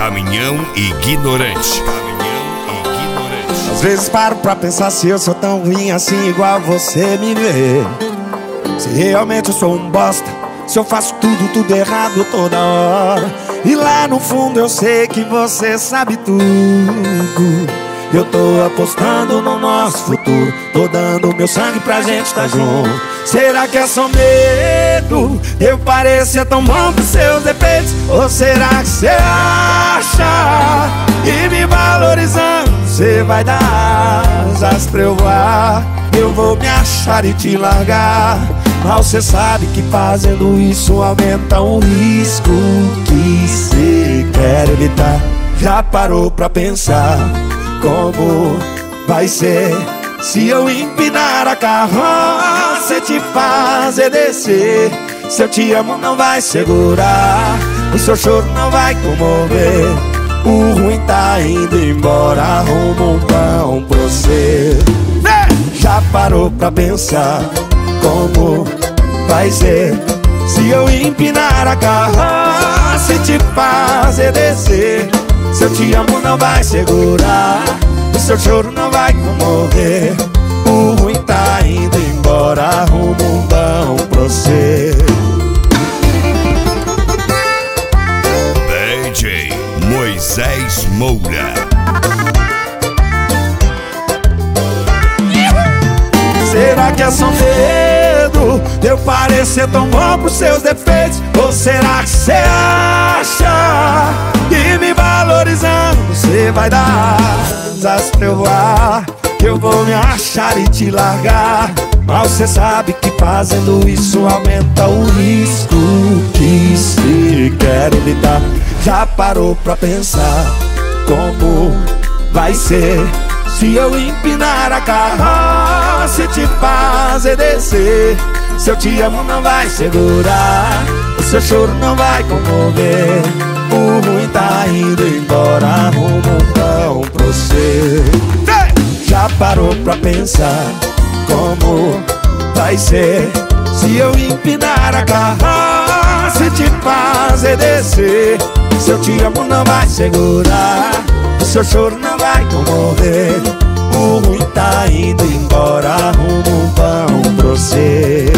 Caminhão ignorante. Às vezes paro pra pensar se eu sou tão ruim assim igual você me vê. Se realmente eu sou um bosta, se eu faço tudo errado toda hora. E lá no fundo eu sei que você sabe tudo. Eu tô apostando no nosso futuro, tô dando meu sangue pra gente tá junto. Será que é só medo? Eu parecer tão bom pros seus defeitos? Ou será que você acha que me valorizando você vai dar asas pra eu voar? Eu vou me achar e te largar, mas você sabe que fazendo isso aumenta o risco que você quer evitar. Já parou pra pensar como vai ser se eu empinar a carroça e te fazer descer? Se eu te amo não vai segurar, o seu choro não vai comover. O ruim tá indo embora, rumo um pão pra você. Já parou pra pensar como vai ser se eu empinar a carroça e te fazer descer? Se eu te amo não vai segurar, o seu choro não vai comover. O ruim tá indo embora, rumo um pão pra você. DJ Moisés Moura. Será que é só medo de eu parecer tão bom pros seus defeitos? Ou será que você acha que me valorizando você vai dar asas pra eu voar? Eu vou me achar e te largar, mas você sabe que fazendo isso aumenta o risco que se quer evitar. Já parou pra pensar como vai ser se eu empinar a carroça e te fazer descer? Se eu te amo não vai segurar, o seu choro não vai comover. O ruim tá indo embora, rumo um pão pra você. Já parou pra pensar como vai ser se eu empinar a carroça e te fazer descer? Se eu te amo não vai segurar, o seu choro não vai comover. O ruim tá indo embora, rumo um pão pra você.